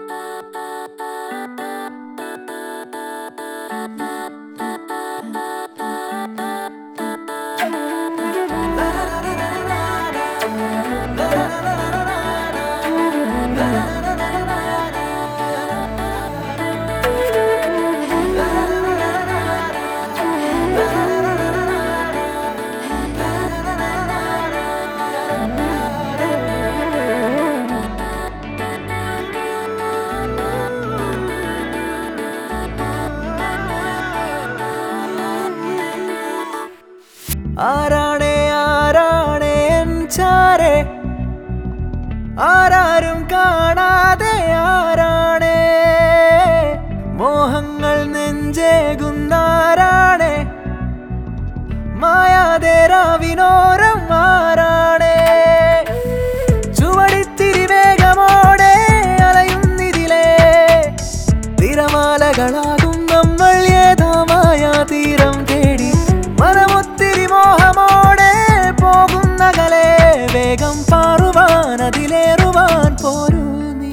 ആരാണേ ആരാണേ N ചാരേ ആരാരും കാണാതെ ആരാണേ മോഹങ്ങൾ നെഞ്ചേകുന്നാരാണേ മായാതെ രാവിനോരം ആരാണേ ചുവടിത്തിരി വേഗമോടെ അലയുന്നിതിലേ തിരമാലകളാകും നമ്മൾ ഏതോ മായാ തീരം തേടി മനമൊത്തിരി മോഹമോടെ പോകുന്നകലെ വേഗം പാറുവാൻ അതിലേറുവാൻ പോരൂ നീ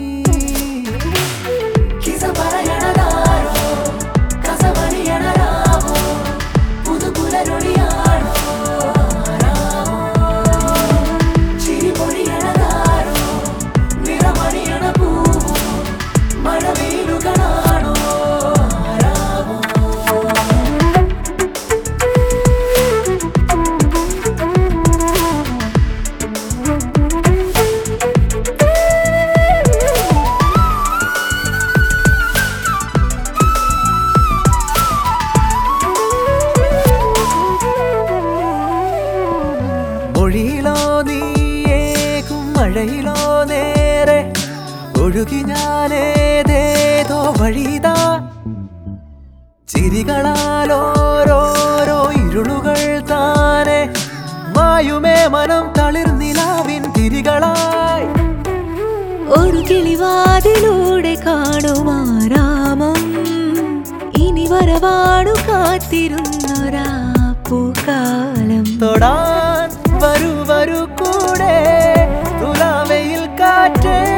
മൊഴിയിലോ നീയേകും മഴയിലോ നേരെ ഒഴുകി ഞാനേതേതോ വഴിതാ ചിരികളാലോരോരോ ഇരുളുകൾ താനെ മായുമേ മനം തളിർനിലാവിൻ തിരികളായി ഒരു കിളിവാതിലൂടെ കാണുമാരാമം ഇനി വരവാണു കാത്തിരുന്നൊരാ പൂക്കാലം തൊടാൻ വരൂ വരൂ കൂടെ തുലാവയിൽ കാറ്റേ